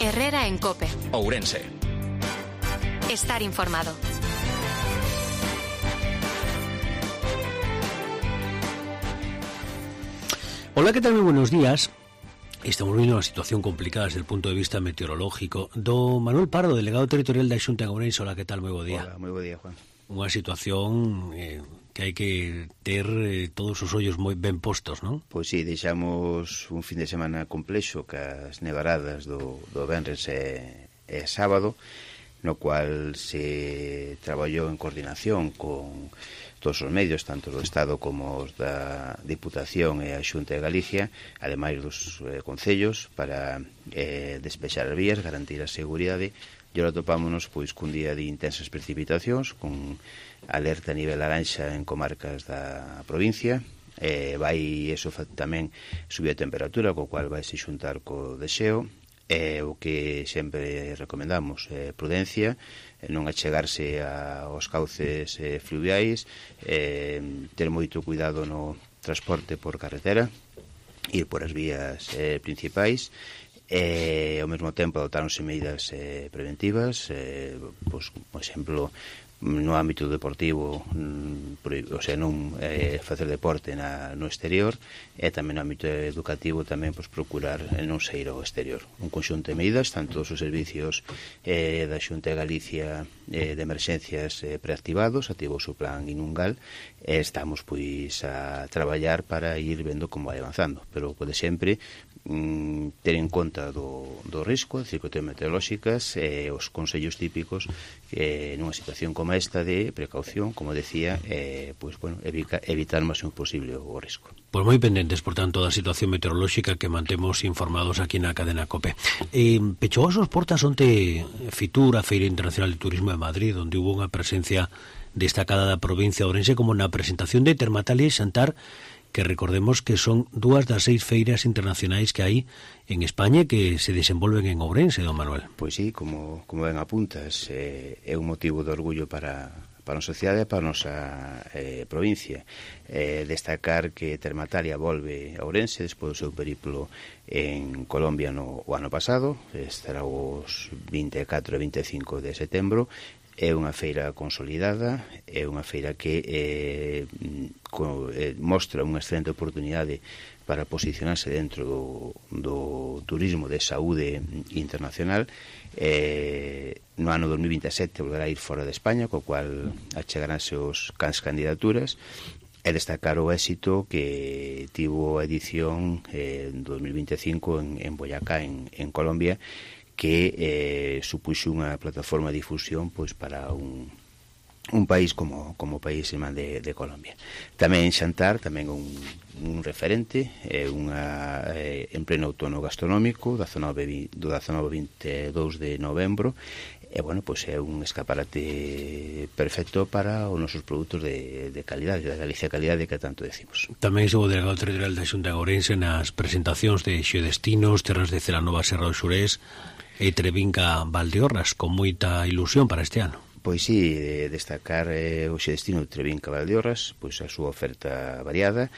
Herrera en COPE. Ourense. Estar informado. Hola, ¿qué tal? Muy buenos días. Estamos viendo una situación complicada desde el punto de vista meteorológico. Don Manuel Pardo, delegado territorial da Xunta en Ourense. Hola, ¿qué tal? Moi bo día. Hola, moi bo día, Juan. Unha situación que hai que ter todos os ollos moi ben postos, non? Pois sí, deixamos un fin de semana complexo cas nevaradas do venres e sábado, no cual se traballou en coordinación con todos os medios, tanto do Estado como os da Diputación e a Xunta de Galicia, ademais dos concellos, para despexar as vías, garantir a seguridade. E ora topámonos pois cun día de intensas precipitacións, con alerta a nivel laranxa en comarcas da provincia. Vai eso tamén subir a temperatura, co cual vai se xuntar co deseo. O que sempre recomendamos é prudencia, non achegarse aos cauces fluviais, ter moito cuidado no transporte por carretera, ir por as vías principais, ao mesmo tempo adoptáronse medidas preventivas, pois, por exemplo, no ámbito deportivo, o sea, non facer deporte no exterior, e tamén no ámbito educativo tamén pois, procurar non sair ao exterior. Un conxunto de medidas, tanto os servicios da Xunta de Galicia de emerxencias preactivados, activouse o plan Inungal, e estamos pois a traballar para ir vendo como vai avanzando, pero pode sempre ter en conta do risco, as circunstancias meteorolóxicas e os consellos típicos nunha situación como esta de precaución, como decía, pois, bueno, evitar o máximo posible o risco. Pois moi pendentes, por tanto, da situación meteorolóxica que mantemos informados aquí na cadena COPE. Pechou as súas portas onte Fitur, a Feira Internacional de Turismo de Madrid, onde hubo unha presencia destacada da provincia de Ourense, como na presentación de Termatalia e Xantar, que recordemos que son 2 das 6 feiras internacionais que hai en España que se desenvolven en Ourense, don Manuel. Pois sí, como ben apuntas, é un motivo de orgullo para a sociedade e para a nosa provincia. Destacar que Termatalia volve a Ourense despois do seu periplo en Colombia o ano pasado, estará os 24 e 25 de setembro. É unha feira consolidada, é unha feira que mostra unha excelente oportunidade para posicionarse dentro do turismo de saúde internacional. No ano 2027 volverá a ir fora de España, co cual achegaránse as candidaturas, e destacar o éxito que tivo a edición en 2025 en Boyacá, en Colombia, que supuxo unha plataforma de difusión pois para un país como o país irmán de Colombia. Tamén Xantar, tamén un referente, en pleno outono gastronómico do 19 ao 22 de novembro, e bueno, pois é un escaparate perfecto para os nosos produtos de calidade, da Galicia calidade que tanto decimos. Tamén sou o delegado territorial da Xunta de Ourense nas presentacións de Xeodestinos, Terras de Celanova, Serra do Xurés e Trevinca Valdeorras, con moita ilusión para este ano. Pois sí, destacar o Xeodestino de Trevinca Valdeorras, pois a súa oferta variada,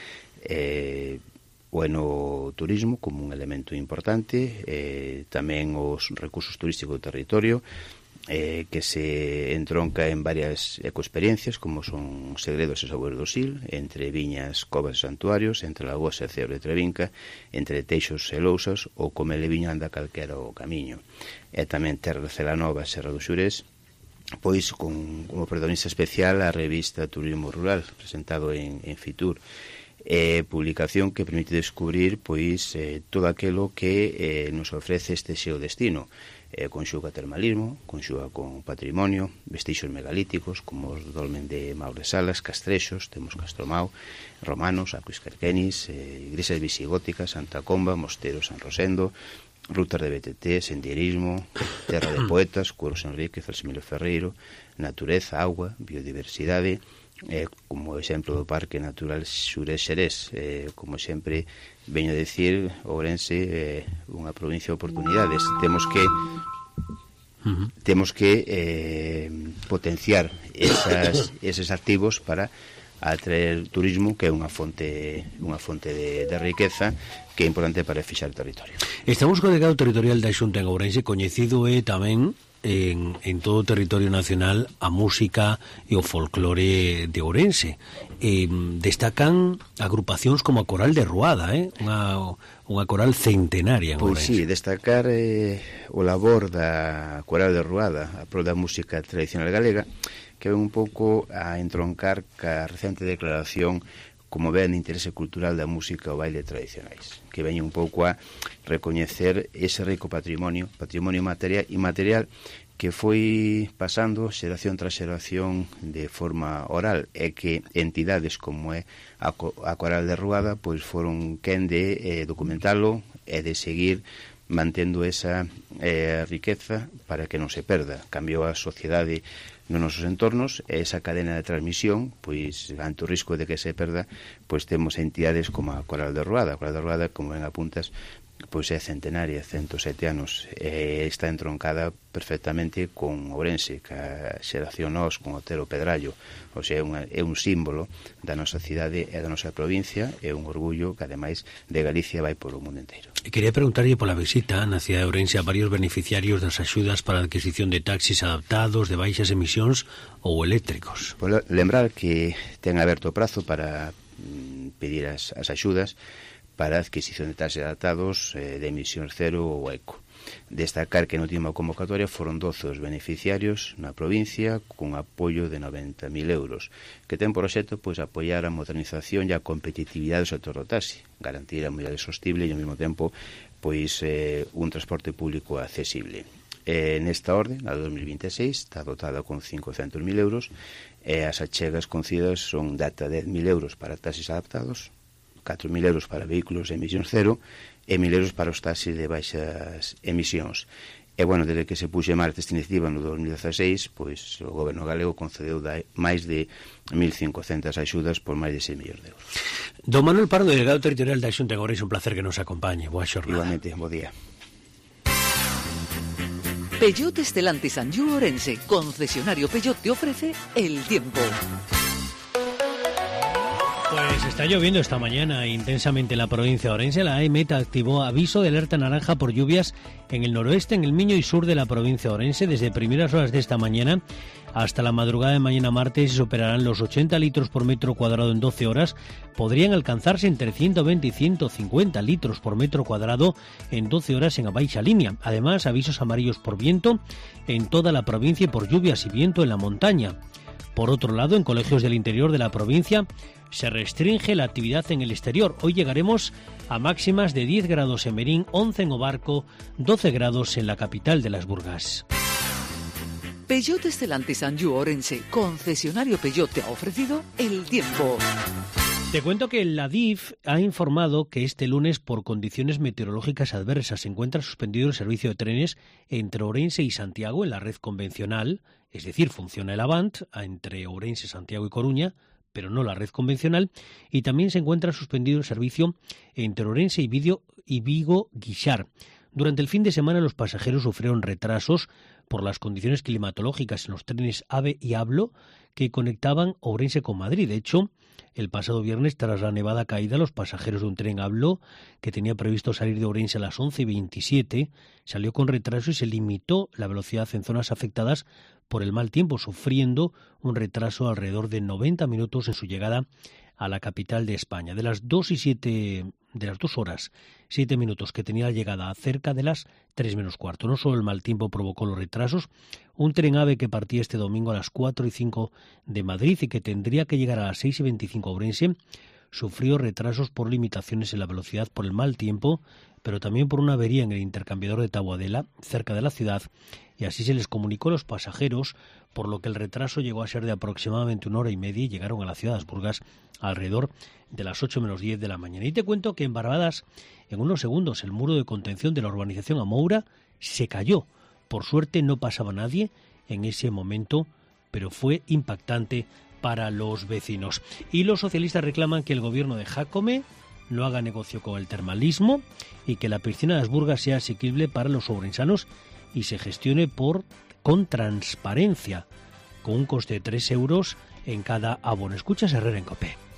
o enoturismo como un elemento importante, tamén os recursos turísticos do territorio, que se entronca en varias ecoexperiencias, como son Segredos e Sabores do Sil, entre viñas, covas e santuarios, entre lagoas e ceos de Trevinca, entre teixos e lousas, ou comele viño anda calquera o camiño. E tamén Terra de Celanova, Serra do Xurés, pois como protagonista especial a revista Turismo Rural, presentado en Fitur, publicación que permite descubrir pois todo aquilo que nos ofrece este xeodestino. Conxuga termalismo, conxuga con patrimonio, vestixos megalíticos como os do Dolmen de Maurresalas, castrexos, temos Castromao, romanos, arcos carquenis, igrexas visigóticas, Santa Comba, Mosteiro San Rosendo, rutas de BTT, sendierismo, terra de poetas, Curos Enrique, Felsemiro Ferreiro, natureza, agua, biodiversidade, como exemplo do Parque Natural Xurés-Xerés, como sempre veño a decir, Ourense unha provincia de oportunidades. Temos que potenciar eses activos para atraer turismo, que é unha fonte de riqueza que é importante para fixar o territorio. Estamos co delegado territorial da Xunta en Ourense, coñecido é tamén en todo o territorio nacional a música e o folclore de Ourense. Destacan agrupacións como a Coral de Ruada, unha coral centenaria en Ourense. Pois sí, destacar o labor da Coral de Ruada a prol da música tradicional galega, que ven un pouco a entroncar ca recente declaración como ben de interese cultural da música o baile tradicionais, que veñe un pouco a recoñecer ese rico patrimonio material e inmaterial que foi pasando xeración tras xeración de forma oral, e que entidades como é a Coral de Ruada pois foron quen de documentalo e de seguir mantendo esa riqueza para que non se perda. Cambiou a sociedade nos nosos entornos, e esa cadena de transmisión, pois, ante o risco de que se perda, pois temos entidades como a Coral de Ruada. A Coral de Ruada, como ben apuntas, pois é centenaria, 107 anos, e está entroncada perfectamente con Ourense, ca xeración nós, con Otero Pedrallo. O sea, é un símbolo da nosa cidade e da nosa provincia, é un orgullo que, ademais, de Galicia vai por o mundo inteiro. Quería preguntarlle pola visita na cidade de Ourense a varios beneficiarios das axudas para a adquisición de taxis adaptados, de baixas emisións ou eléctricos. Pues lembrar que ten aberto o prazo para pedir as axudas para a adquisición de taxis adaptados de emisión cero ou eco. Destacar que na última convocatoria foron 12 os beneficiarios na provincia con apoio de 90.000 euros, que ten por obxecto pois apoiar a modernización e a competitividade do sector do taxi, garantir a mobilidade sostible e ao mesmo tempo pois un transporte público accesible. Nesta orde, a 2026, está dotada con 500.000 euros, e as achegas concedidas son data 10.000 euros para taxis adaptados, 4.000 euros para vehículos de emisión cero e 1.000 euros para os taxis de baixas emisións. E, bueno, desde que se puxe en marcha esta iniciativa no 2016, pois o goberno galego concedeu máis de 1.500 axudas por máis de 6 millóns de euros. Don Manuel Pardo, delegado territorial da Xunta en Ourense, un placer que nos acompañe. Boa xornada. Igualmente, bo día. Peugeot Stellantis Anjou Ourense, concesionario Peugeot, te ofrece el tiempo. Pues está lloviendo esta mañana intensamente en la provincia de Ourense. La AEMET activó aviso de alerta naranja por lluvias en el noroeste, en el Miño y sur de la provincia de Ourense. Desde primeras horas de esta mañana hasta la madrugada de mañana martes se superarán los 80 litros por metro cuadrado en 12 horas. Podrían alcanzarse entre 120 y 150 litros por metro cuadrado en 12 horas en a baixa línea. Además, avisos amarillos por viento en toda la provincia y por lluvias y viento en la montaña. Por otro lado, en colegios del interior de la provincia se restringe la actividad en el exterior. Hoy llegaremos a máximas de 10 grados en Merín, 11 en Obarco, 12 grados en la capital de las Burgas. Peugeot Stellantis Anjou Ourense, concesionario Peugeot, te ha ofrecido el tiempo. Te cuento que la DIF ha informado que este lunes, por condiciones meteorológicas adversas, se encuentra suspendido el servicio de trenes entre Ourense y Santiago en la red convencional, es decir, funciona el Avant entre Ourense, Santiago y Coruña, pero no la red convencional, y también se encuentra suspendido el servicio entre Ourense y Vigo-Guixar. Durante el fin de semana los pasajeros sufrieron retrasos por las condiciones climatológicas en los trenes AVE y ABLO que conectaban Ourense con Madrid. De hecho, el pasado viernes, tras la nevada caída, los pasajeros de un tren ABLO que tenía previsto salir de Ourense a las 11:27 salió con retraso y se limitó la velocidad en zonas afectadas por el mal tiempo, sufriendo un retraso alrededor de 90 minutos en su llegada a la capital de España. De las 2 horas, 7 minutos que tenía la llegada a cerca de las 3 menos cuarto. No solo el mal tiempo provocó los retrasos, un tren AVE que partía este domingo a las 4:05 de Madrid y que tendría que llegar a las 6:25 a Ourense, sufrió retrasos por limitaciones en la velocidad por el mal tiempo, pero también por una avería en el intercambiador de Taboadela, cerca de la ciudad, y así se les comunicó a los pasajeros, por lo que el retraso llegó a ser de aproximadamente 1 hora y media y llegaron a la ciudad de Las Burgas alrededor de las 8 menos 10 de la mañana. Y te cuento que en Barbadas, en unos segundos, el muro de contención de la urbanización Amoura se cayó. Por suerte no pasaba nadie en ese momento, pero fue impactante para los vecinos. Y los socialistas reclaman que el gobierno de Jácome no haga negocio con el termalismo y que la piscina de Las Burgas sea asequible para los ourensanos y se gestione con transparencia, con un coste de 3 euros en cada abono. Escuchas Herrera en COPE.